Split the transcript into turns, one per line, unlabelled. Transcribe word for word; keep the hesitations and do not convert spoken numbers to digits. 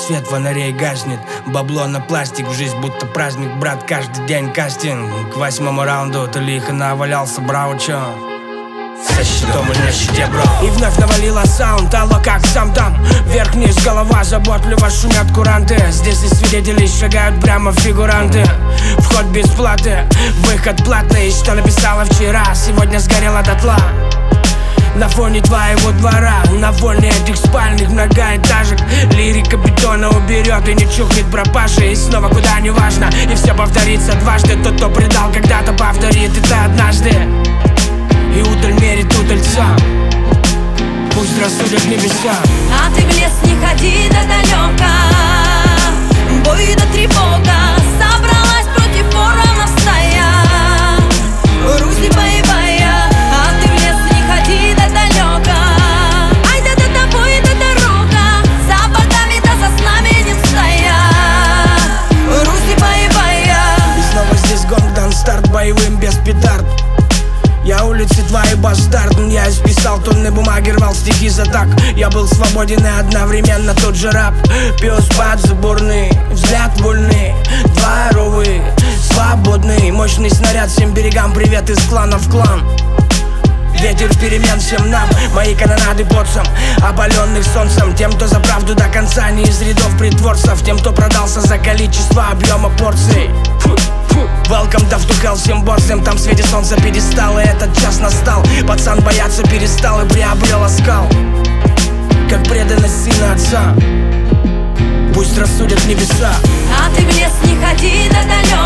Свет фонарей гаснет, бабло на пластик. В жизнь будто праздник, брат, каждый день кастинг. К восьмому раунду ты лихо навалялся, браво, чё? Со щитом и на щите, бро. И вновь навалила саунд, алло, как сам там. Вверх-вниз голова, заботливо шумят куранты. Здесь и свидетели шагают прямо фигуранты. Вход без платы, выход платный. Что написала вчера, сегодня сгорела дотла. На фоне твоего двора, на фоне этих спальных многоэтажек. Лирика бетона уберет и не чухнет пропаши. И снова куда не важно, и все повторится дважды. Тот, кто предал, когда-то повторит это однажды. И удаль мерит удальца, пусть рассудят небеса.
А ты в лес не ходи да далеко, бой да тревога. Собралась против воронов стая, Русь боевая. А ты в лес не ходи да далеко, ай да до тобой да дорога. За богами да за знаменем стая, Русь боевая.
И снова здесь гонг дан старт боевым без петард. Я улицы твои бастард, я исписал тонны бумаги, рвал стихи за так. Я был свободен и одновременно тот же раб. Пес под заборный, взгляд вольный, дворовый, свободный. Мощный снаряд всем берегам, привет из клана в клан. Ветер перемен всем нам, мои канонады боцам, опаленных солнцем. Тем, кто за правду до конца, не из рядов притворцев. Тем, кто продался за количество объема порций. Welcome to hell всем борзым, там в свете солнца пьедестал. И этот час настал, пацан бояться перестал и приобрел оскал, как преданность сына отца. Пусть рассудят небеса.
А ты в лес не ходи да далеко,